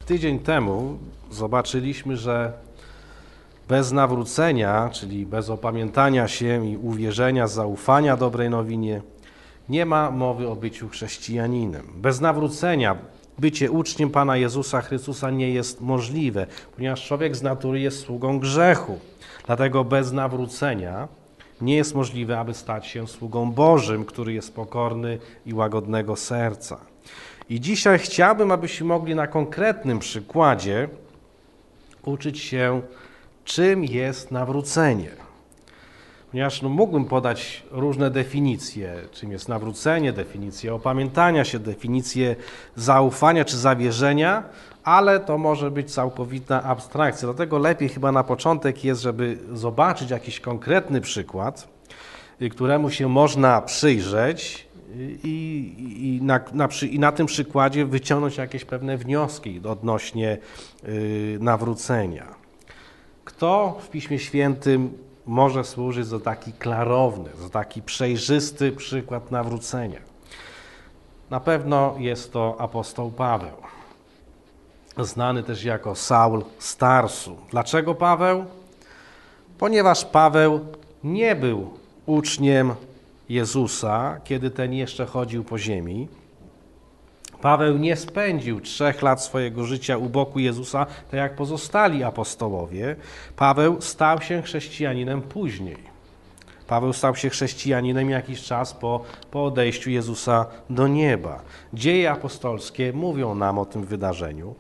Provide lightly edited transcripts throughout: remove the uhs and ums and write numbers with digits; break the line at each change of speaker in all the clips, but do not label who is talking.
Tydzień temu zobaczyliśmy, że bez nawrócenia, czyli bez opamiętania się i uwierzenia, zaufania dobrej nowinie, nie ma mowy o byciu chrześcijaninem. Bez nawrócenia bycie uczniem Pana Jezusa Chrystusa nie jest możliwe, ponieważ człowiek z natury jest sługą grzechu. Dlatego bez nawrócenia nie jest możliwe, aby stać się sługą Bożym, który jest pokorny i łagodnego serca. I dzisiaj chciałbym, abyśmy mogli na konkretnym przykładzie uczyć się, czym jest nawrócenie. Ponieważ mógłbym podać różne definicje, czym jest nawrócenie, definicję opamiętania się, definicję zaufania czy zawierzenia, ale to może być całkowita abstrakcja. Dlatego lepiej chyba na początek jest, żeby zobaczyć jakiś konkretny przykład, któremu się można przyjrzeć i na tym przykładzie wyciągnąć jakieś pewne wnioski odnośnie nawrócenia. Kto w Piśmie Świętym może służyć za taki klarowny, za taki przejrzysty przykład nawrócenia? Na pewno jest to apostoł Paweł, znany też jako Saul z Tarsu. Dlaczego Paweł? Ponieważ Paweł nie był uczniem Jezusa, kiedy ten jeszcze chodził po ziemi. Paweł nie spędził 3 lat swojego życia u boku Jezusa, tak jak pozostali apostołowie. Paweł stał się chrześcijaninem później. Paweł stał się chrześcijaninem jakiś czas po odejściu Jezusa do nieba. Dzieje apostolskie mówią nam o tym wydarzeniu.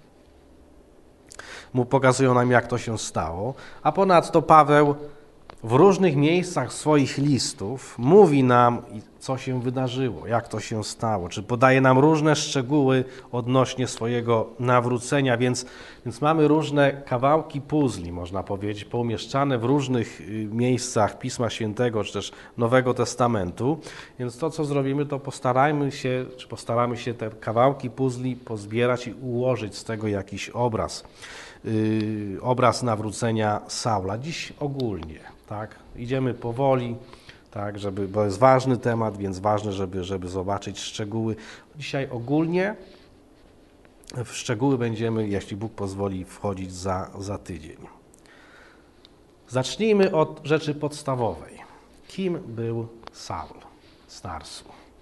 Pokazują nam, jak to się stało. A ponadto Paweł w różnych miejscach swoich listów mówi nam, co się wydarzyło, jak to się stało, czy podaje nam różne szczegóły odnośnie swojego nawrócenia, więc mamy różne kawałki puzli, można powiedzieć, poumieszczane w różnych miejscach Pisma Świętego, czy też Nowego Testamentu. Więc to, co zrobimy, to postaramy się te kawałki puzli pozbierać i ułożyć z tego jakiś obraz nawrócenia Saula. Dziś ogólnie, tak? Idziemy powoli, tak, bo jest ważny temat, więc ważne, żeby zobaczyć szczegóły. Dzisiaj ogólnie w szczegóły będziemy, jeśli Bóg pozwoli, wchodzić za tydzień. Zacznijmy od rzeczy podstawowej. Kim był Saul z Tarsu?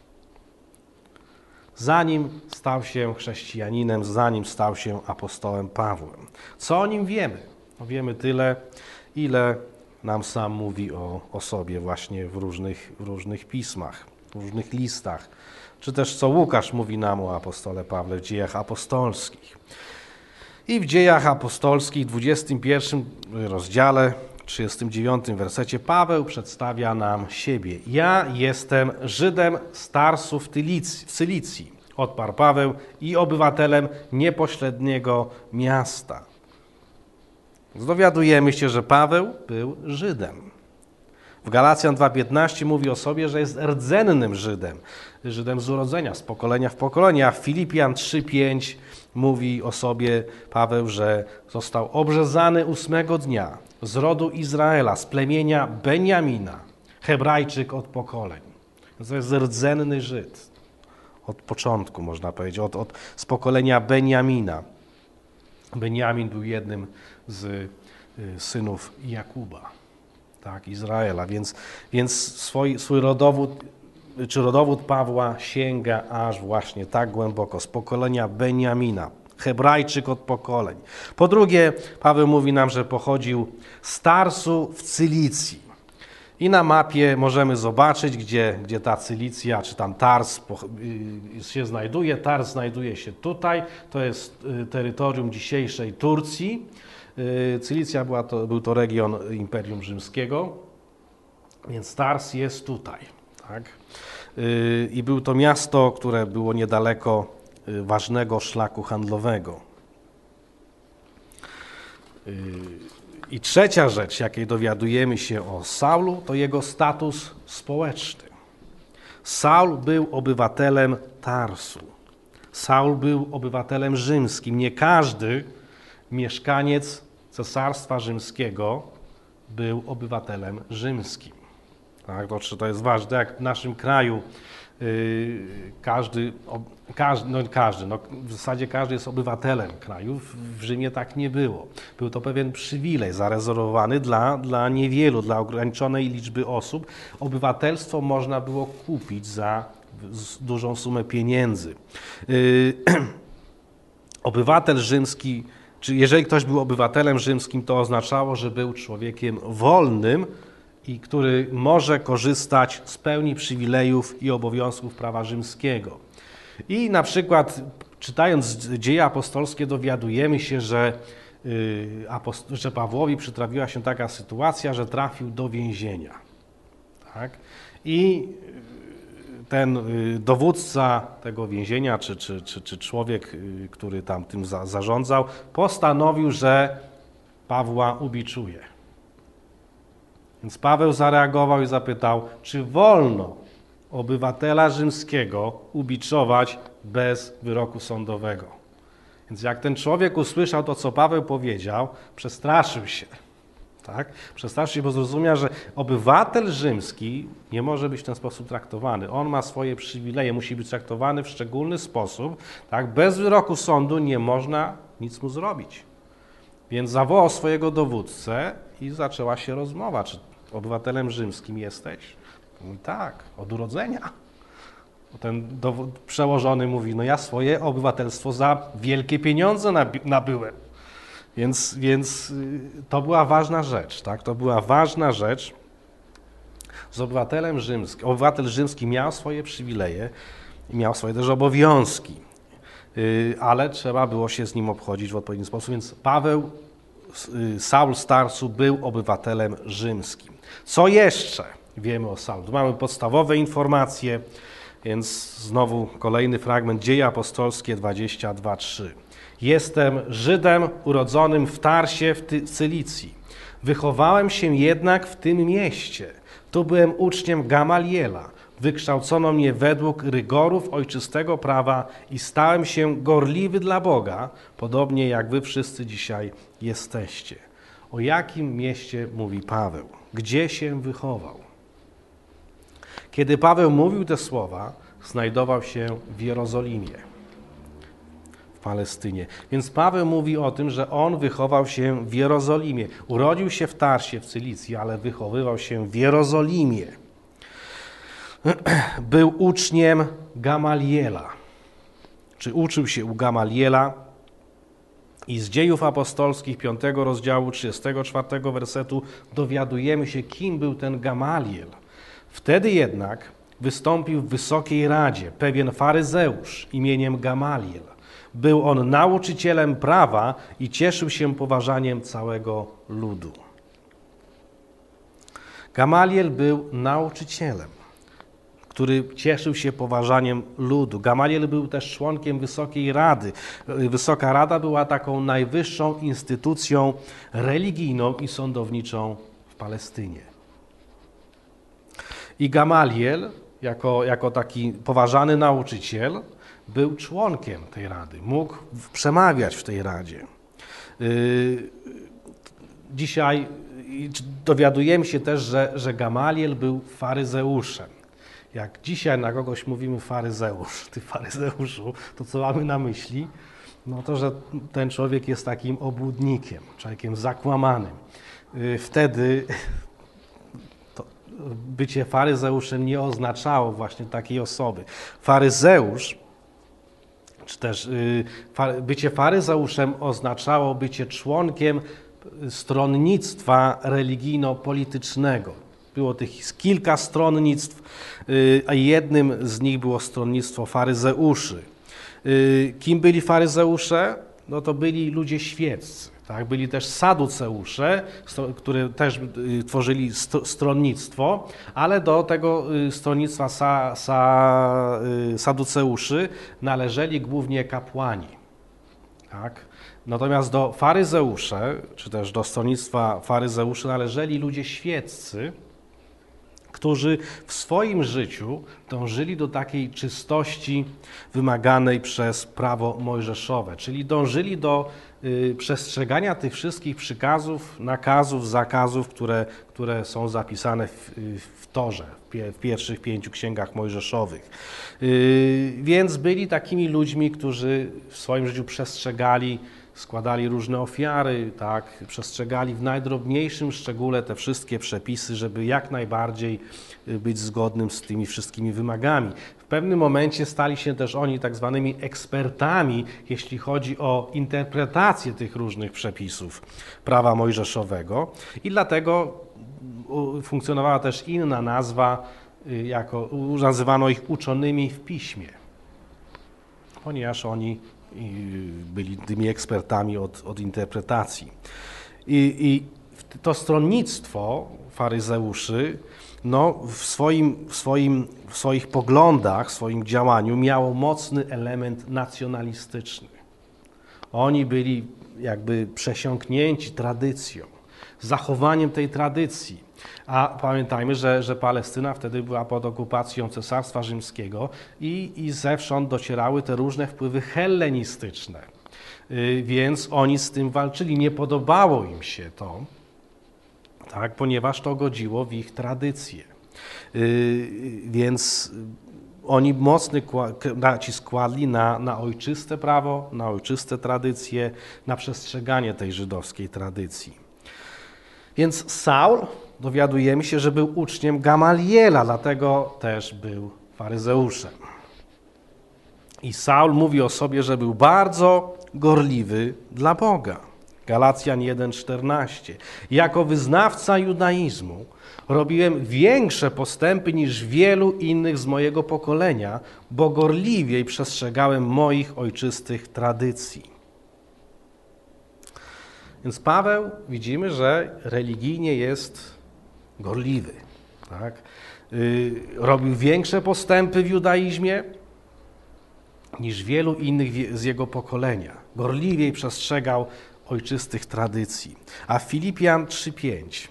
Zanim stał się chrześcijaninem, zanim stał się apostołem Pawłem. Co o nim wiemy? No wiemy tyle, ile nam sam mówi o sobie właśnie w różnych pismach, w różnych listach. Czy też co Łukasz mówi nam o apostole Pawle w Dziejach Apostolskich. I w Dziejach Apostolskich, 21 rozdziale, 39 wersecie, Paweł przedstawia nam siebie. Ja jestem Żydem z Tarsu w Cylicji, odparł Paweł, i obywatelem niepośredniego miasta. Dowiadujemy się, że Paweł był Żydem. W Galacjan 2,15 mówi o sobie, że jest rdzennym Żydem, Żydem z urodzenia, z pokolenia w pokolenie, a w Filipian 3,5 mówi o sobie Paweł, że został obrzezany 8 dnia z rodu Izraela, z plemienia Beniamina, Hebrajczyk od pokoleń. To jest rdzenny Żyd. Od początku, można powiedzieć, z pokolenia Beniamina. Beniamin był jednym z synów Jakuba, tak, Izraela, więc swój rodowód, czy rodowód Pawła sięga aż właśnie tak głęboko, z pokolenia Beniamina, Hebrajczyk od pokoleń. Po drugie, Paweł mówi nam, że pochodził z Tarsu w Cylicji. I na mapie możemy zobaczyć, gdzie ta Cylicja, czy tam Tars się znajduje. Tars znajduje się tutaj, to jest terytorium dzisiejszej Turcji. Cylicja był to region Imperium Rzymskiego, więc Tars jest tutaj. Tak? I był to miasto, które było niedaleko ważnego szlaku handlowego. I trzecia rzecz, jakiej dowiadujemy się o Saulu, to jego status społeczny. Saul był obywatelem Tarsu. Saul był obywatelem rzymskim. Nie każdy mieszkaniec Cesarstwa Rzymskiego był obywatelem rzymskim. Tak, to jest ważne. Jak w naszym kraju w zasadzie każdy jest obywatelem kraju. W Rzymie tak nie było. Był to pewien przywilej zarezerwowany dla niewielu, dla ograniczonej liczby osób. Obywatelstwo można było kupić za dużą sumę pieniędzy. Obywatel rzymski, czy jeżeli ktoś był obywatelem rzymskim, to oznaczało, że był człowiekiem wolnym i który może korzystać z pełni przywilejów i obowiązków prawa rzymskiego. I na przykład czytając Dzieje apostolskie dowiadujemy się, że Pawłowi przytrafiła się taka sytuacja, że trafił do więzienia. Tak? I ten dowódca tego więzienia, czy człowiek, który tam tym zarządzał, postanowił, że Pawła ubiczuje. Więc Paweł zareagował i zapytał, czy wolno obywatela rzymskiego ubiczować bez wyroku sądowego. Więc jak ten człowiek usłyszał to, co Paweł powiedział, przestraszył się. Tak? Przestraszył się, bo zrozumiał, że obywatel rzymski nie może być w ten sposób traktowany. On ma swoje przywileje, musi być traktowany w szczególny sposób. Tak? Bez wyroku sądu nie można nic mu zrobić. Więc zawołał swojego dowódcę i zaczęła się rozmowa. Czy obywatelem rzymskim jesteś? Mówi tak, od urodzenia. Ten przełożony mówi, no ja swoje obywatelstwo za wielkie pieniądze nabyłem. Więc to była ważna rzecz, tak? To była ważna rzecz. Z obywatelem rzymskim, obywatel rzymski miał swoje przywileje i miał swoje też obowiązki, ale trzeba było się z nim obchodzić w odpowiedni sposób, więc Saul z Tarsu był obywatelem rzymskim. Co jeszcze wiemy o Saulu? Tu mamy podstawowe informacje, więc znowu kolejny fragment, Dzieje apostolskie 22:3. Jestem Żydem urodzonym w Tarsie w Cylicji. Wychowałem się jednak w tym mieście. Tu byłem uczniem Gamaliela. Wykształcono mnie według rygorów ojczystego prawa i stałem się gorliwy dla Boga, podobnie jak wy wszyscy dzisiaj jesteście. O jakim mieście mówi Paweł? Gdzie się wychował? Kiedy Paweł mówił te słowa, znajdował się w Jerozolimie, w Palestynie. Więc Paweł mówi o tym, że on wychował się w Jerozolimie. Urodził się w Tarsie, w Cylicji, ale wychowywał się w Jerozolimie. Był uczniem Gamaliela, czy uczył się u Gamaliela i z Dziejów apostolskich 5 rozdziału 34 wersetu dowiadujemy się, kim był ten Gamaliel. Wtedy jednak wystąpił w Wysokiej Radzie pewien faryzeusz imieniem Gamaliel. Był on nauczycielem prawa i cieszył się poważaniem całego ludu. Gamaliel był nauczycielem, który cieszył się poważaniem ludu. Gamaliel był też członkiem Wysokiej Rady. Wysoka Rada była taką najwyższą instytucją religijną i sądowniczą w Palestynie. I Gamaliel, jako taki poważany nauczyciel, był członkiem tej rady, mógł przemawiać w tej radzie. Dzisiaj dowiadujemy się też, że Gamaliel był faryzeuszem. Jak dzisiaj na kogoś mówimy faryzeusz, ty faryzeuszu, to co mamy na myśli? No to, że ten człowiek jest takim obłudnikiem, człowiekiem zakłamanym. Wtedy bycie faryzeuszem nie oznaczało właśnie takiej osoby. Faryzeusz, czy też bycie faryzeuszem oznaczało bycie członkiem stronnictwa religijno-politycznego. Było tych kilka stronnictw, a jednym z nich było stronnictwo faryzeuszy. Kim byli faryzeusze? No to byli ludzie świeccy. Tak? Byli też saduceusze, które też tworzyli stronnictwo, ale do tego stronnictwa saduceuszy należeli głównie kapłani. Tak? Natomiast do faryzeusze, czy też do stronnictwa faryzeuszy należeli ludzie świeccy, którzy w swoim życiu dążyli do takiej czystości wymaganej przez prawo mojżeszowe, czyli dążyli do przestrzegania tych wszystkich przykazów, nakazów, zakazów, które są zapisane w Torze, w pierwszych 5 księgach mojżeszowych. Więc byli takimi ludźmi, którzy w swoim życiu przestrzegali, składali różne ofiary, tak, przestrzegali w najdrobniejszym szczególe te wszystkie przepisy, żeby jak najbardziej być zgodnym z tymi wszystkimi wymogami. W pewnym momencie stali się też oni tak zwanymi ekspertami, jeśli chodzi o interpretację tych różnych przepisów prawa mojżeszowego i dlatego funkcjonowała też inna nazwa, nazywano ich uczonymi w piśmie, ponieważ oni byli tymi ekspertami od interpretacji. I to stronnictwo faryzeuszy w swoich poglądach, w swoim działaniu miało mocny element nacjonalistyczny. Oni byli jakby przesiąknięci tradycją, zachowaniem tej tradycji. A pamiętajmy, że Palestyna wtedy była pod okupacją Cesarstwa Rzymskiego i zewsząd docierały te różne wpływy hellenistyczne. Więc oni z tym walczyli. Nie podobało im się to, tak, ponieważ to godziło w ich tradycję. Więc oni mocny nacisk kładli na ojczyste prawo, na ojczyste tradycje, na przestrzeganie tej żydowskiej tradycji. Więc Saul, dowiadujemy się, że był uczniem Gamaliela, dlatego też był faryzeuszem. I Saul mówi o sobie, że był bardzo gorliwy dla Boga. Galacjan 1,14. Jako wyznawca judaizmu robiłem większe postępy niż wielu innych z mojego pokolenia, bo gorliwiej przestrzegałem moich ojczystych tradycji. Więc Paweł, widzimy, że religijnie jest gorliwy. Tak? Robił większe postępy w judaizmie niż wielu innych z jego pokolenia. Gorliwiej przestrzegał ojczystych tradycji. A Filipian 3,5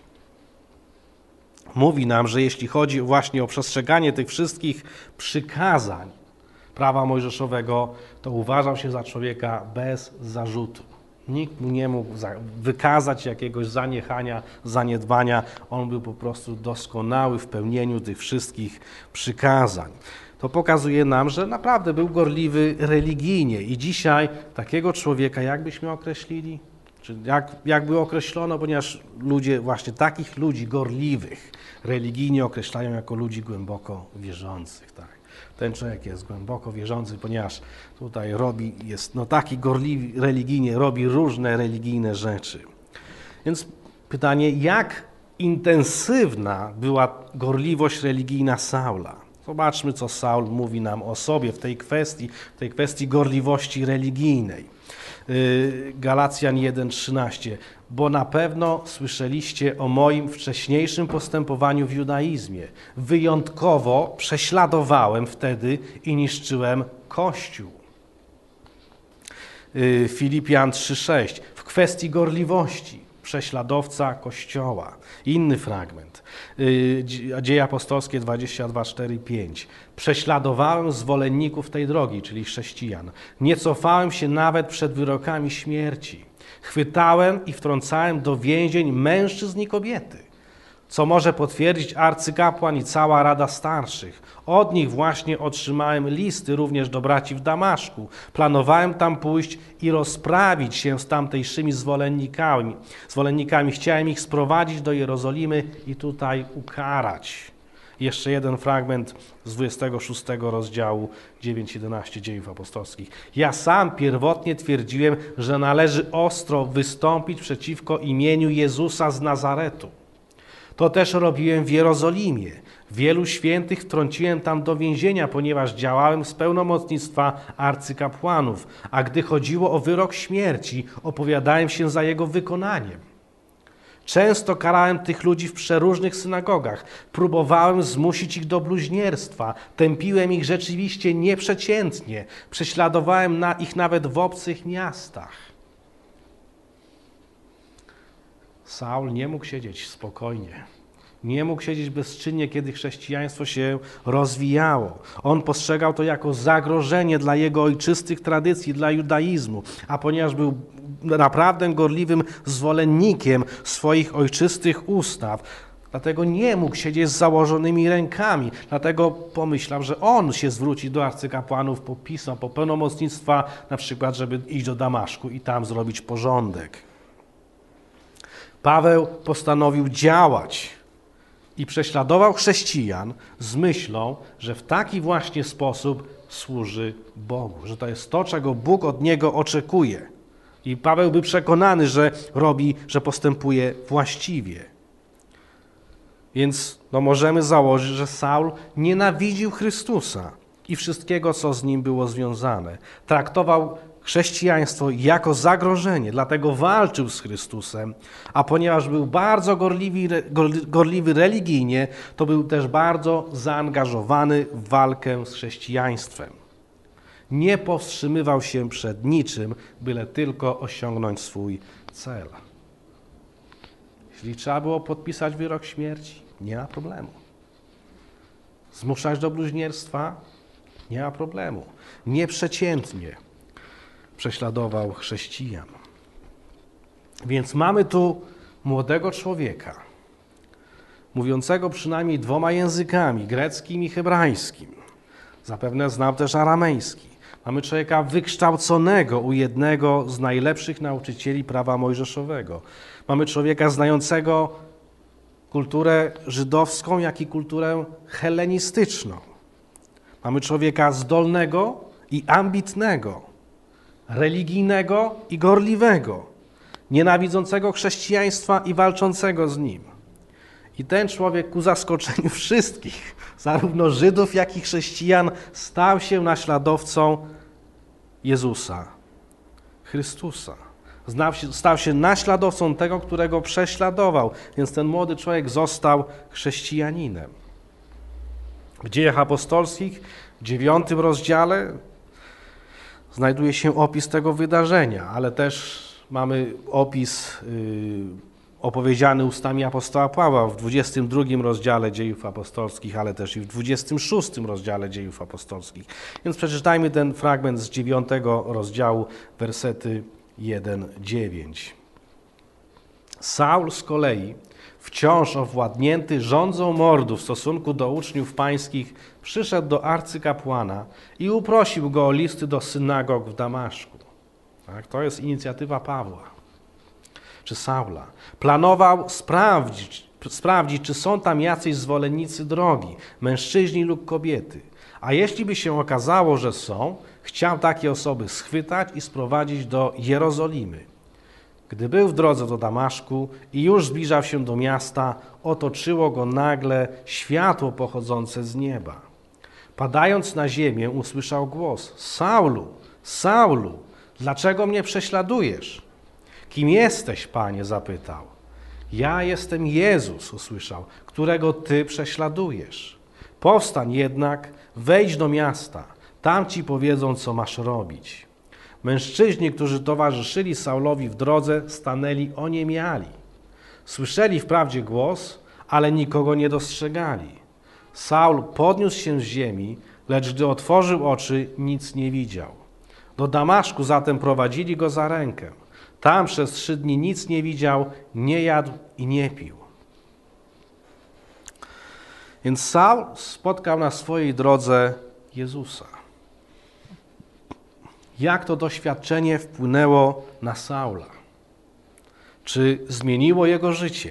mówi nam, że jeśli chodzi właśnie o przestrzeganie tych wszystkich przykazań prawa mojżeszowego, to uważał się za człowieka bez zarzutu. Nikt mu nie mógł wykazać jakiegoś zaniechania, zaniedbania. On był po prostu doskonały w pełnieniu tych wszystkich przykazań. To pokazuje nam, że naprawdę był gorliwy religijnie. I dzisiaj takiego człowieka jak byśmy określili? Czy jakby określono, ponieważ ludzie, właśnie takich ludzi gorliwych religijnie określają jako ludzi głęboko wierzących. Tak? Ten człowiek jest głęboko wierzący, ponieważ tutaj jest taki gorliwy religijnie, robi różne religijne rzeczy. Więc pytanie, jak intensywna była gorliwość religijna Saula? Zobaczmy, co Saul mówi nam o sobie w tej kwestii gorliwości religijnej. Galacjan 1,13. Bo na pewno słyszeliście o moim wcześniejszym postępowaniu w judaizmie. Wyjątkowo prześladowałem wtedy i niszczyłem Kościół. Filipian 3,6. W kwestii gorliwości prześladowca Kościoła. Inny fragment. Dzieje apostolskie 22:4-5. Prześladowałem zwolenników tej drogi, czyli chrześcijan. Nie cofałem się nawet przed wyrokami śmierci. Chwytałem i wtrącałem do więzień mężczyzn i kobiety, co może potwierdzić arcykapłan i cała Rada Starszych. Od nich właśnie otrzymałem listy również do braci w Damaszku. Planowałem tam pójść i rozprawić się z tamtejszymi zwolennikami. Chciałem ich sprowadzić do Jerozolimy i tutaj ukarać. Jeszcze jeden fragment z 26 rozdziału 9-11 Dziejów Apostolskich. Ja sam pierwotnie twierdziłem, że należy ostro wystąpić przeciwko imieniu Jezusa z Nazaretu. To też robiłem w Jerozolimie. Wielu świętych wtrąciłem tam do więzienia, ponieważ działałem z pełnomocnictwa arcykapłanów, a gdy chodziło o wyrok śmierci, opowiadałem się za jego wykonaniem. Często karałem tych ludzi w przeróżnych synagogach. Próbowałem zmusić ich do bluźnierstwa. Tępiłem ich rzeczywiście nieprzeciętnie. Prześladowałem ich nawet w obcych miastach. Saul nie mógł siedzieć spokojnie. Nie mógł siedzieć bezczynnie, kiedy chrześcijaństwo się rozwijało. On postrzegał to jako zagrożenie dla jego ojczystych tradycji, dla judaizmu. A ponieważ był naprawdę gorliwym zwolennikiem swoich ojczystych ustaw, dlatego nie mógł siedzieć z założonymi rękami. Dlatego pomyślał, że on się zwróci do arcykapłanów po pismo, po pełnomocnictwa, na przykład, żeby iść do Damaszku i tam zrobić porządek. Paweł postanowił działać i prześladował chrześcijan z myślą, że w taki właśnie sposób służy Bogu, że to jest to, czego Bóg od niego oczekuje. I Paweł był przekonany, że robi, że postępuje właściwie. Więc możemy założyć, że Saul nienawidził Chrystusa i wszystkiego, co z nim było związane. Traktował chrześcijaństwo jako zagrożenie, dlatego walczył z Chrystusem, a ponieważ był bardzo gorliwy religijnie, to był też bardzo zaangażowany w walkę z chrześcijaństwem. Nie powstrzymywał się przed niczym, byle tylko osiągnąć swój cel. Jeśli trzeba było podpisać wyrok śmierci, nie ma problemu. Zmuszać do bluźnierstwa? Nie ma problemu. Nieprzeciętnie prześladował chrześcijan. Więc mamy tu młodego człowieka, mówiącego przynajmniej 2 językami, greckim i hebrajskim. Zapewne znał też aramejski. Mamy człowieka wykształconego u jednego z najlepszych nauczycieli prawa mojżeszowego. Mamy człowieka znającego kulturę żydowską, jak i kulturę hellenistyczną. Mamy człowieka zdolnego i ambitnego, religijnego i gorliwego, nienawidzącego chrześcijaństwa i walczącego z nim. I ten człowiek ku zaskoczeniu wszystkich, zarówno Żydów, jak i chrześcijan, stał się naśladowcą Jezusa, Chrystusa. Stał się naśladowcą tego, którego prześladował, więc ten młody człowiek został chrześcijaninem. W Dziejach Apostolskich, w 9 rozdziale, znajduje się opis tego wydarzenia, ale też mamy opis opowiedziany ustami apostoła Pawła w 22 rozdziale Dziejów Apostolskich, ale też i w 26 rozdziale Dziejów Apostolskich. Więc przeczytajmy ten fragment z 9 rozdziału, wersety 1-9. Saul z kolei, wciąż owładnięty żądzą mordu w stosunku do uczniów pańskich, przyszedł do arcykapłana i uprosił go o listy do synagog w Damaszku. Tak, to jest inicjatywa Pawła czy Saula. Planował sprawdzić, czy są tam jacyś zwolennicy drogi, mężczyźni lub kobiety. A jeśli by się okazało, że są, chciał takie osoby schwytać i sprowadzić do Jerozolimy. Gdy był w drodze do Damaszku i już zbliżał się do miasta, otoczyło go nagle światło pochodzące z nieba. Padając na ziemię, usłyszał głos: Saulu, Saulu, dlaczego mnie prześladujesz? Kim jesteś, Panie? Zapytał. Ja jestem Jezus, usłyszał, którego Ty prześladujesz. Powstań jednak, wejdź do miasta, tam Ci powiedzą, co masz robić. Mężczyźni, którzy towarzyszyli Saulowi w drodze, stanęli oniemiali. Słyszeli wprawdzie głos, ale nikogo nie dostrzegali. Saul podniósł się z ziemi, lecz gdy otworzył oczy, nic nie widział. Do Damaszku zatem prowadzili go za rękę. Tam przez 3 dni nic nie widział, nie jadł i nie pił. Więc Saul spotkał na swojej drodze Jezusa. Jak to doświadczenie wpłynęło na Saula? Czy zmieniło jego życie?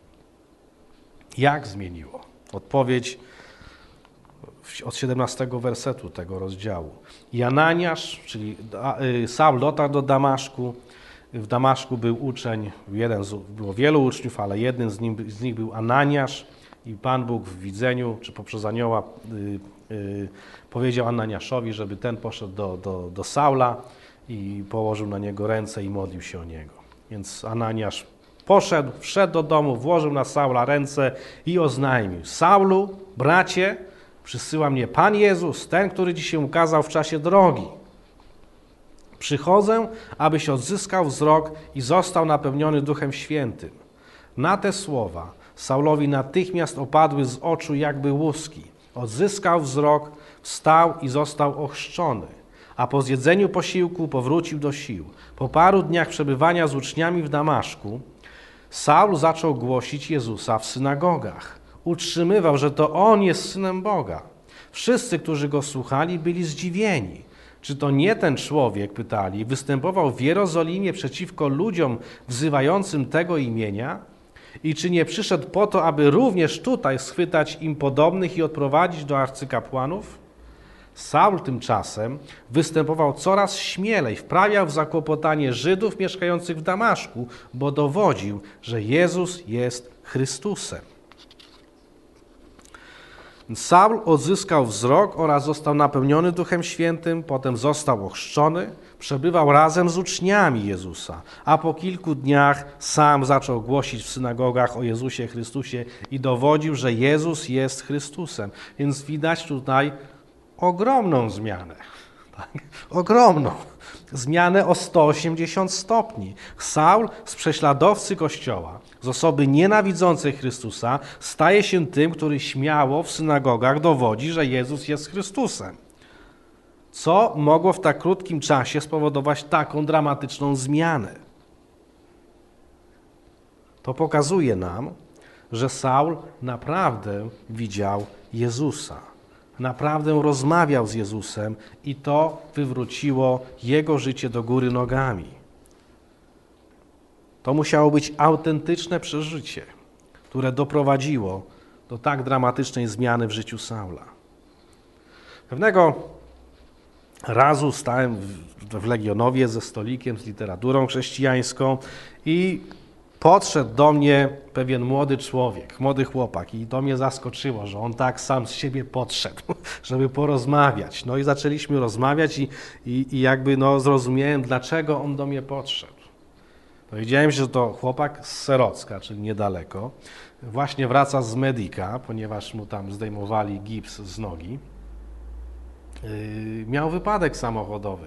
Jak zmieniło? Odpowiedź od 17 wersetu tego rozdziału. I Ananiasz, czyli Saul, dotarł do Damaszku. W Damaszku był uczeń, było wielu uczniów, ale jednym z nich był Ananiasz i Pan Bóg w widzeniu, czy poprzez anioła powiedział Ananiaszowi, żeby ten poszedł do Saula i położył na niego ręce i modlił się o niego. Więc Ananiasz poszedł, wszedł do domu, włożył na Saula ręce i oznajmił: Saulu, bracie, przysyła mnie Pan Jezus, ten, który Ci się ukazał w czasie drogi. Przychodzę, abyś odzyskał wzrok i został napełniony Duchem Świętym. Na te słowa Saulowi natychmiast opadły z oczu jakby łuski. Odzyskał wzrok, wstał i został ochrzczony. A po zjedzeniu posiłku powrócił do sił. Po paru dniach przebywania z uczniami w Damaszku Saul zaczął głosić Jezusa w synagogach. Utrzymywał, że to On jest Synem Boga. Wszyscy, którzy Go słuchali, byli zdziwieni. Czy to nie ten człowiek, pytali, występował w Jerozolimie przeciwko ludziom wzywającym tego imienia? I czy nie przyszedł po to, aby również tutaj schwytać im podobnych i odprowadzić do arcykapłanów? Saul tymczasem występował coraz śmielej, wprawiał w zakłopotanie Żydów mieszkających w Damaszku, bo dowodził, że Jezus jest Chrystusem. Saul odzyskał wzrok oraz został napełniony Duchem Świętym, potem został ochrzczony, przebywał razem z uczniami Jezusa, a po kilku dniach sam zaczął głosić w synagogach o Jezusie Chrystusie i dowodził, że Jezus jest Chrystusem. Więc widać tutaj ogromną zmianę. Tak? Ogromną. Zmianę o 180 stopni. Saul z prześladowcy Kościoła, z osoby nienawidzącej Chrystusa, staje się tym, który śmiało w synagogach dowodzi, że Jezus jest Chrystusem. Co mogło w tak krótkim czasie spowodować taką dramatyczną zmianę? To pokazuje nam, że Saul naprawdę widział Jezusa. Naprawdę rozmawiał z Jezusem i to wywróciło jego życie do góry nogami. To musiało być autentyczne przeżycie, które doprowadziło do tak dramatycznej zmiany w życiu Saula. Pewnego razu stałem w Legionowie ze stolikiem, z literaturą chrześcijańską i podszedł do mnie pewien młody człowiek, młody chłopak i to mnie zaskoczyło, że on tak sam z siebie podszedł, żeby porozmawiać. No i zaczęliśmy rozmawiać i jakby zrozumiałem, dlaczego on do mnie podszedł. Dowiedziałem się, że to chłopak z Serocka, czyli niedaleko. Właśnie wraca z Medyka, ponieważ mu tam zdejmowali gips z nogi. Miał wypadek samochodowy.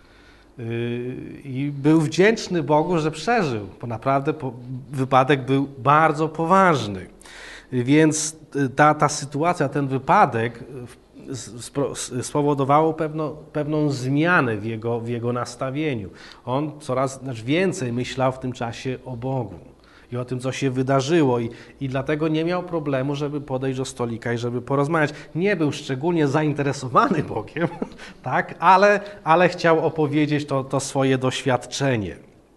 I był wdzięczny Bogu, że przeżył, bo naprawdę wypadek był bardzo poważny. Więc ta sytuacja, ten wypadek spowodowało pewną zmianę w jego nastawieniu. On coraz więcej myślał w tym czasie o Bogu i o tym, co się wydarzyło i dlatego nie miał problemu, żeby podejść do stolika i żeby porozmawiać. Nie był szczególnie zainteresowany Bogiem, tak? ale chciał opowiedzieć to swoje doświadczenie.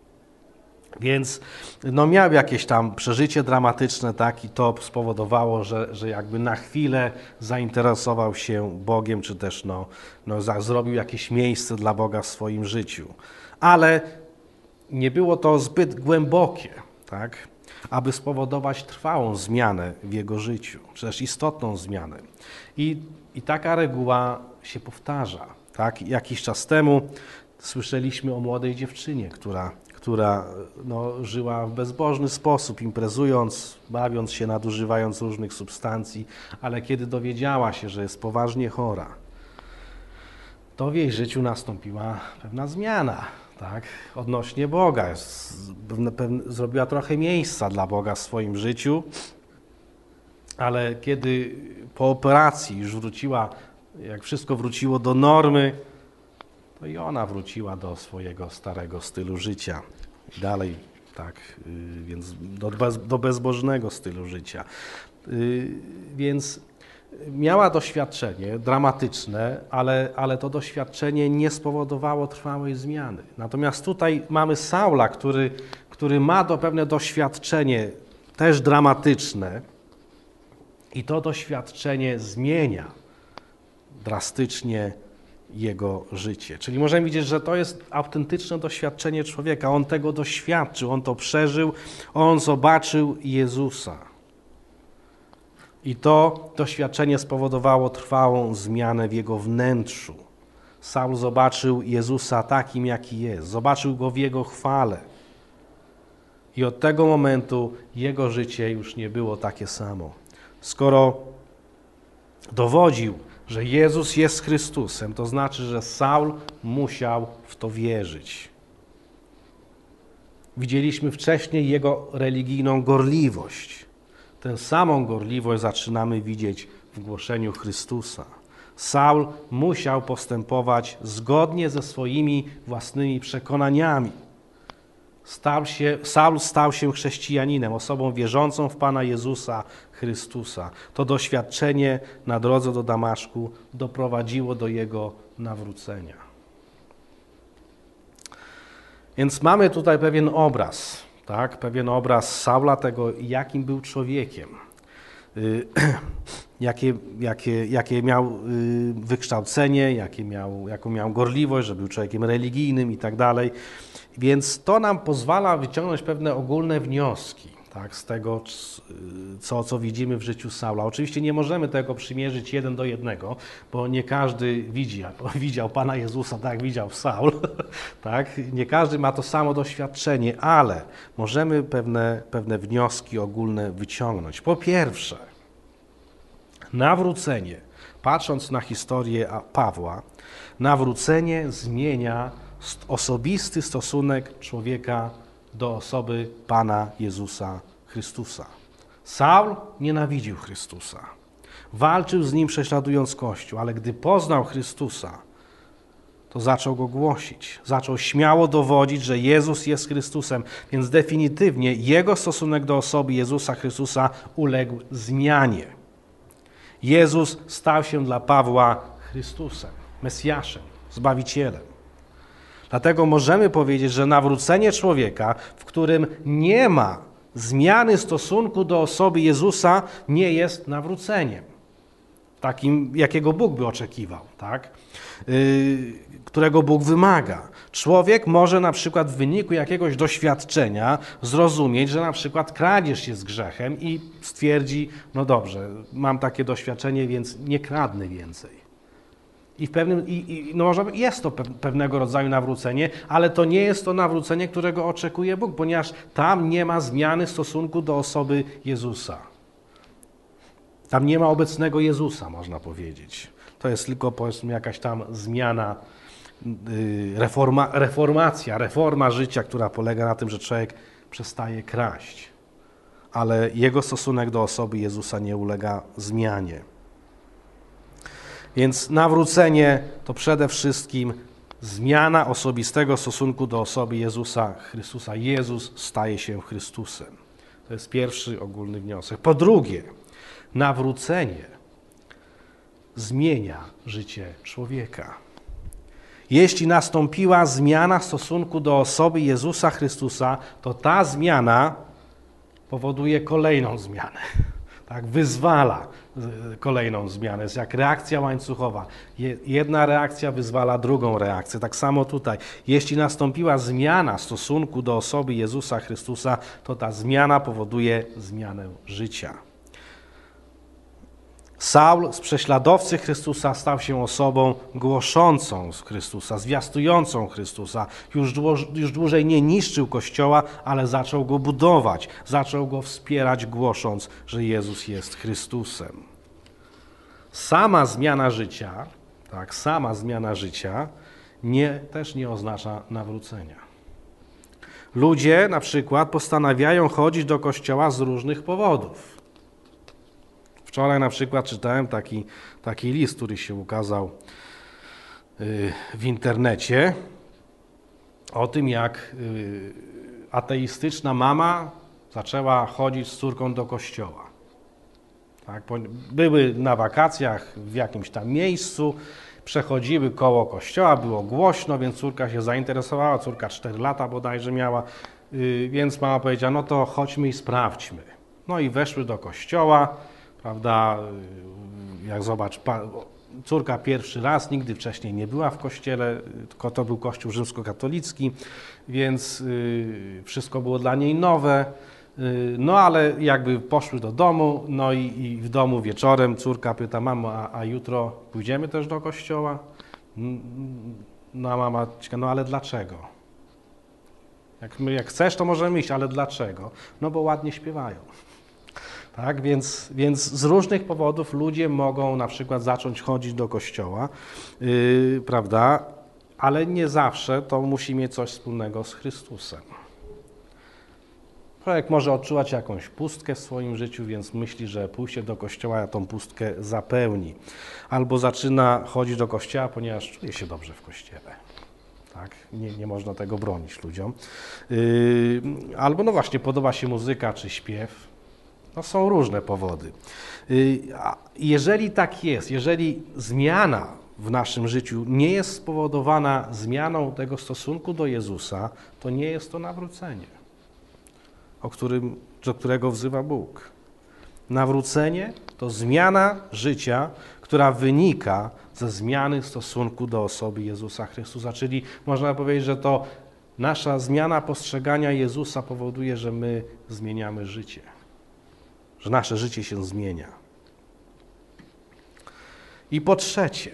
Więc miał jakieś tam przeżycie dramatyczne, tak? I to spowodowało, że jakby na chwilę zainteresował się Bogiem, czy też zrobił jakieś miejsce dla Boga w swoim życiu. Ale nie było to zbyt głębokie, tak? Aby spowodować trwałą zmianę w jego życiu, czy też istotną zmianę. I taka reguła się powtarza. Tak? Jakiś czas temu słyszeliśmy o młodej dziewczynie, która żyła w bezbożny sposób, imprezując, bawiąc się, nadużywając różnych substancji, ale kiedy dowiedziała się, że jest poważnie chora, to w jej życiu nastąpiła pewna zmiana, tak? Odnośnie Boga. Zrobiła trochę miejsca dla Boga w swoim życiu, ale kiedy po operacji już wróciła, jak wszystko wróciło do normy, to i ona wróciła do swojego starego stylu życia. I dalej, tak, więc do bezbożnego stylu życia. Więc miała doświadczenie dramatyczne, ale to doświadczenie nie spowodowało trwałej zmiany. Natomiast tutaj mamy Saula, który ma pewne doświadczenie też dramatyczne i to doświadczenie zmienia drastycznie jego życie. Czyli możemy widzieć, że to jest autentyczne doświadczenie człowieka. On tego doświadczył, on to przeżył, on zobaczył Jezusa. I to doświadczenie spowodowało trwałą zmianę w jego wnętrzu. Saul zobaczył Jezusa takim, jaki jest. Zobaczył Go w Jego chwale. I od tego momentu jego życie już nie było takie samo. Skoro dowodził, że Jezus jest Chrystusem, to znaczy, że Saul musiał w to wierzyć. Widzieliśmy wcześniej jego religijną gorliwość. tę samą gorliwość zaczynamy widzieć w głoszeniu Chrystusa. Saul musiał postępować zgodnie ze swoimi własnymi przekonaniami. Saul stał się chrześcijaninem, osobą wierzącą w Pana Jezusa Chrystusa. To doświadczenie na drodze do Damaszku doprowadziło do jego nawrócenia. Więc mamy tutaj pewien obraz, tak? Pewien obraz Saula, tego, jakim był człowiekiem, jakie miał wykształcenie, jaką miał gorliwość, że był człowiekiem religijnym i tak dalej. Więc to nam pozwala wyciągnąć pewne ogólne wnioski, tak, z tego, co widzimy w życiu Saula. Oczywiście nie możemy tego przymierzyć 1 do 1, bo nie każdy widział Pana Jezusa tak jak widział Saul. Tak? Nie każdy ma to samo doświadczenie, ale możemy pewne wnioski ogólne wyciągnąć. Po pierwsze, nawrócenie, patrząc na historię Pawła, nawrócenie zmienia osobisty stosunek człowieka do osoby Pana Jezusa Chrystusa. Saul nienawidził Chrystusa. Walczył z Nim, prześladując Kościół, ale gdy poznał Chrystusa, to zaczął Go głosić. Zaczął śmiało dowodzić, że Jezus jest Chrystusem, więc definitywnie jego stosunek do osoby Jezusa Chrystusa uległ zmianie. Jezus stał się dla Pawła Chrystusem, Mesjaszem, Zbawicielem. Dlatego możemy powiedzieć, że nawrócenie człowieka, w którym nie ma zmiany stosunku do osoby Jezusa, nie jest nawróceniem. Takim, jakiego Bóg by oczekiwał, tak? Którego Bóg wymaga. Człowiek może na przykład w wyniku jakiegoś doświadczenia zrozumieć, że na przykład kradzież jest grzechem i stwierdzi, no dobrze, mam takie doświadczenie, więc nie kradnę więcej. Jest to pewnego rodzaju nawrócenie, ale to nie jest to nawrócenie, którego oczekuje Bóg, ponieważ tam nie ma zmiany w stosunku do osoby Jezusa. Tam nie ma obecnego Jezusa, można powiedzieć. To jest tylko, powiedzmy, jakaś tam zmiana, reforma życia, która polega na tym, że człowiek przestaje kraść. Ale jego stosunek do osoby Jezusa nie ulega zmianie. Więc nawrócenie to przede wszystkim zmiana osobistego stosunku do osoby Jezusa Chrystusa. Jezus staje się Chrystusem. To jest pierwszy ogólny wniosek. Po drugie, nawrócenie zmienia życie człowieka. Jeśli nastąpiła zmiana w stosunku do osoby Jezusa Chrystusa, to ta zmiana powoduje kolejną zmianę. Tak, wyzwala kolejną zmianę. Jest jak reakcja łańcuchowa. Jedna reakcja wyzwala drugą reakcję. Tak samo tutaj. Jeśli nastąpiła zmiana w stosunku do osoby Jezusa Chrystusa, to ta zmiana powoduje zmianę życia. Saul z prześladowcy Chrystusa stał się osobą głoszącą z Chrystusa, zwiastującą Chrystusa. Już dłużej nie niszczył Kościoła, ale zaczął go budować, zaczął go wspierać, głosząc, że Jezus jest Chrystusem. Sama zmiana życia też nie oznacza nawrócenia. Ludzie na przykład postanawiają chodzić do Kościoła z różnych powodów. Wczoraj na przykład czytałem taki list, który się ukazał w internecie o tym, jak ateistyczna mama zaczęła chodzić z córką do kościoła. Tak, były na wakacjach w jakimś tam miejscu, przechodziły koło kościoła, było głośno, więc córka się zainteresowała, córka 4 lata bodajże miała, więc mama powiedziała, no to chodźmy i sprawdźmy. No i weszły do kościoła. Prawda, jak zobacz, córka pierwszy raz, nigdy wcześniej nie była w kościele, tylko to był kościół rzymskokatolicki, więc wszystko było dla niej nowe. No ale jakby poszły do domu, no i w domu wieczorem córka pyta, mamo, a jutro pójdziemy też do kościoła? No a mama, no ale dlaczego? Jak chcesz, to możemy iść, ale dlaczego? No bo ładnie śpiewają. Tak, więc z różnych powodów ludzie mogą na przykład zacząć chodzić do kościoła, prawda, ale nie zawsze to musi mieć coś wspólnego z Chrystusem. Człowiek może odczuwać jakąś pustkę w swoim życiu, więc myśli, że pójście do kościoła tą pustkę zapełni. Albo zaczyna chodzić do kościoła, ponieważ czuje się dobrze w kościele. Tak? Nie można tego bronić ludziom. Albo no właśnie podoba się muzyka czy śpiew. No są różne powody. Jeżeli tak jest, jeżeli zmiana w naszym życiu nie jest spowodowana zmianą tego stosunku do Jezusa, to nie jest to nawrócenie, do którego wzywa Bóg. Nawrócenie to zmiana życia, która wynika ze zmiany stosunku do osoby Jezusa Chrystusa. Czyli można powiedzieć, że to nasza zmiana postrzegania Jezusa powoduje, że my zmieniamy życie. Że nasze życie się zmienia. I po trzecie,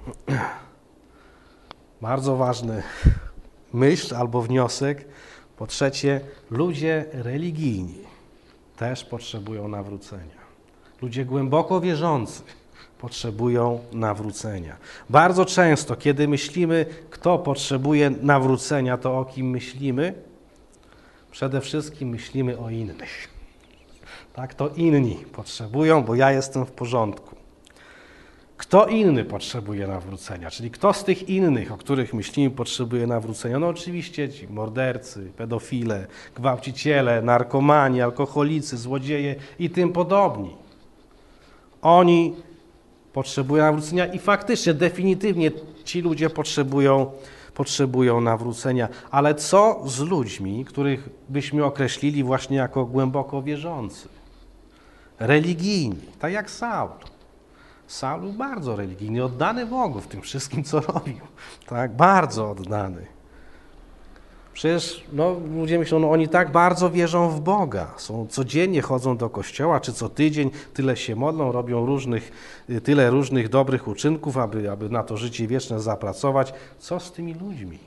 bardzo ważny myśl albo wniosek, po trzecie, ludzie religijni też potrzebują nawrócenia. Ludzie głęboko wierzący potrzebują nawrócenia. Bardzo często, kiedy myślimy, kto potrzebuje nawrócenia, to o kim myślimy? Przede wszystkim myślimy o innych. Tak, to inni potrzebują, bo ja jestem w porządku. Kto inny potrzebuje nawrócenia? Czyli kto z tych innych, o których myślimy, potrzebuje nawrócenia? No oczywiście ci mordercy, pedofile, gwałciciele, narkomani, alkoholicy, złodzieje i tym podobni. Oni potrzebują nawrócenia i faktycznie, definitywnie ci ludzie potrzebują nawrócenia. Ale co z ludźmi, których byśmy określili właśnie jako głęboko wierzący? Religijni, tak jak Saul. Saul był bardzo religijny, oddany Bogu w tym wszystkim, co robił. Tak, bardzo oddany. Przecież ludzie myślą, oni tak bardzo wierzą w Boga. Codziennie chodzą do kościoła, czy co tydzień, tyle się modlą, robią tyle różnych dobrych uczynków, aby na to życie wieczne zapracować. Co z tymi ludźmi?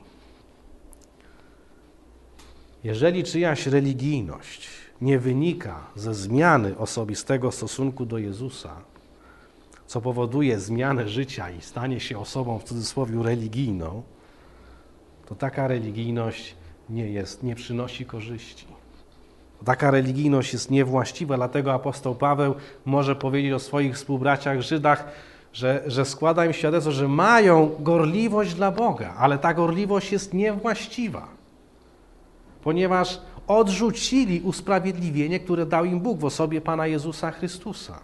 Jeżeli czyjaś religijność nie wynika ze zmiany osobistego stosunku do Jezusa, co powoduje zmianę życia i stanie się osobą w cudzysłowie religijną, to taka religijność nie przynosi korzyści. Taka religijność jest niewłaściwa, dlatego apostoł Paweł może powiedzieć o swoich współbraciach Żydach, że składa im świadectwo, że mają gorliwość dla Boga, ale ta gorliwość jest niewłaściwa, ponieważ odrzucili usprawiedliwienie, które dał im Bóg w osobie Pana Jezusa Chrystusa.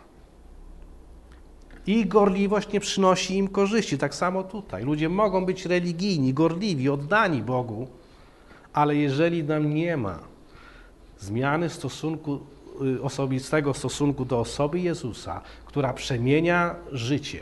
Ich gorliwość nie przynosi im korzyści. Tak samo tutaj. Ludzie mogą być religijni, gorliwi, oddani Bogu, ale jeżeli nam nie ma zmiany osobistego stosunku do osoby Jezusa, która przemienia życie,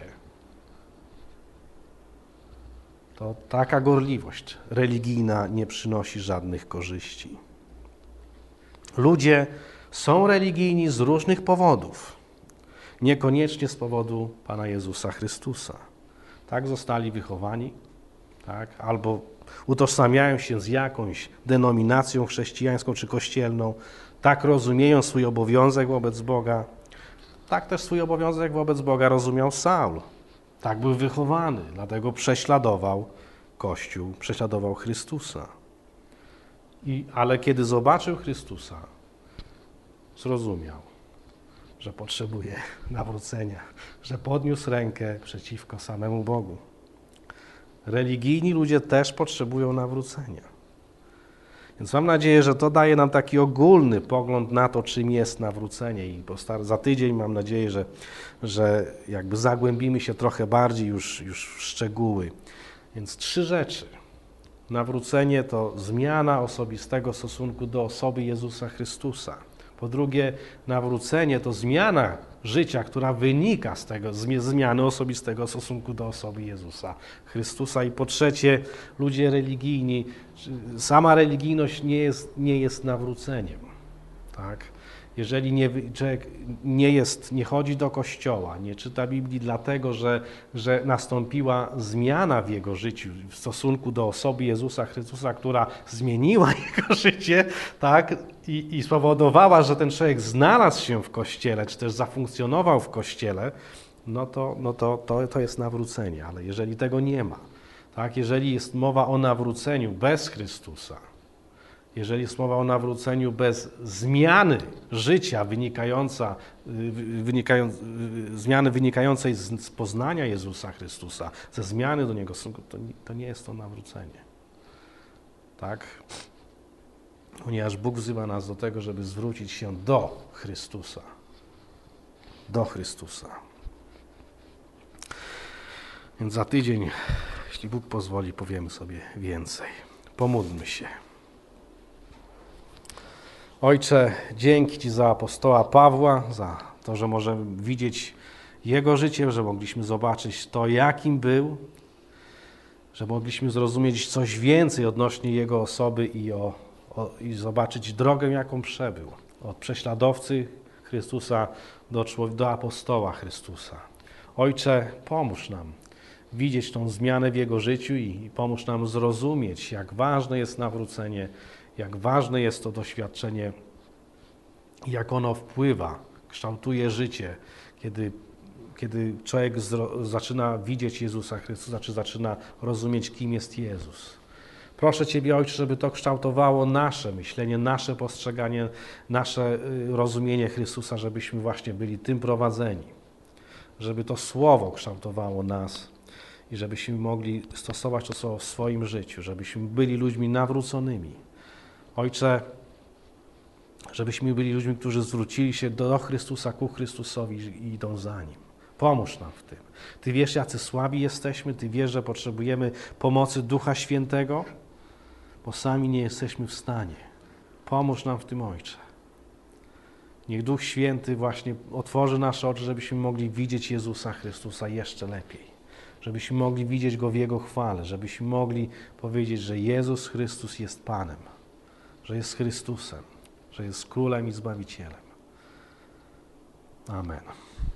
to taka gorliwość religijna nie przynosi żadnych korzyści. Ludzie są religijni z różnych powodów. Niekoniecznie z powodu Pana Jezusa Chrystusa. Tak zostali wychowani, tak? Albo utożsamiają się z jakąś denominacją chrześcijańską czy kościelną, tak rozumieją swój obowiązek wobec Boga. Tak też swój obowiązek wobec Boga rozumiał Saul. Tak był wychowany, dlatego prześladował Kościół, prześladował Chrystusa. Ale kiedy zobaczył Chrystusa, zrozumiał, że potrzebuje nawrócenia, że podniósł rękę przeciwko samemu Bogu. Religijni ludzie też potrzebują nawrócenia. Więc mam nadzieję, że to daje nam taki ogólny pogląd na to, czym jest nawrócenie i za tydzień mam nadzieję, że jakby zagłębimy się trochę bardziej już w szczegóły. Więc 3 rzeczy. Nawrócenie to zmiana osobistego stosunku do osoby Jezusa Chrystusa. Po drugie, nawrócenie to zmiana życia, która wynika z tego zmiany osobistego stosunku do osoby Jezusa Chrystusa. I po trzecie, ludzie religijni, sama religijność nie jest nawróceniem. Tak? Jeżeli człowiek nie chodzi do kościoła, nie czyta Biblii dlatego, że nastąpiła zmiana w jego życiu w stosunku do osoby Jezusa Chrystusa, która zmieniła jego życie, tak? I spowodowała, że ten człowiek znalazł się w kościele, czy też zafunkcjonował w kościele, to jest nawrócenie. Ale jeżeli tego nie ma, tak? Jeżeli jest mowa o nawróceniu bez Chrystusa, jeżeli jest mowa o nawróceniu bez zmiany życia zmiany wynikającej z poznania Jezusa Chrystusa, ze zmiany do Niego, to nie jest to nawrócenie. Tak? Ponieważ Bóg wzywa nas do tego, żeby zwrócić się do Chrystusa. Do Chrystusa. Więc za tydzień, jeśli Bóg pozwoli, powiemy sobie więcej. Pomódlmy się. Ojcze, dzięki Ci za apostoła Pawła, za to, że możemy widzieć jego życie, że mogliśmy zobaczyć to, jakim był, że mogliśmy zrozumieć coś więcej odnośnie jego osoby i zobaczyć drogę, jaką przebył. Od prześladowcy Chrystusa do apostoła Chrystusa. Ojcze, pomóż nam widzieć tą zmianę w jego życiu i pomóż nam zrozumieć, jak ważne jest nawrócenie, jak ważne jest to doświadczenie, jak ono wpływa, kształtuje życie, kiedy człowiek zaczyna widzieć Jezusa Chrystusa, czy zaczyna rozumieć, kim jest Jezus. Proszę Ciebie, Ojcze, żeby to kształtowało nasze myślenie, nasze postrzeganie, nasze rozumienie Chrystusa, żebyśmy właśnie byli tym prowadzeni. Żeby to Słowo kształtowało nas i żebyśmy mogli stosować to Słowo w swoim życiu, żebyśmy byli ludźmi nawróconymi. Ojcze, żebyśmy byli ludźmi, którzy zwrócili się do Chrystusa, ku Chrystusowi i idą za Nim. Pomóż nam w tym. Ty wiesz, jacy słabi jesteśmy, Ty wiesz, że potrzebujemy pomocy Ducha Świętego, bo sami nie jesteśmy w stanie. Pomóż nam w tym, Ojcze. Niech Duch Święty właśnie otworzy nasze oczy, żebyśmy mogli widzieć Jezusa Chrystusa jeszcze lepiej. Żebyśmy mogli widzieć Go w Jego chwale, żebyśmy mogli powiedzieć, że Jezus Chrystus jest Panem, że jest Chrystusem, że jest Królem i Zbawicielem. Amen.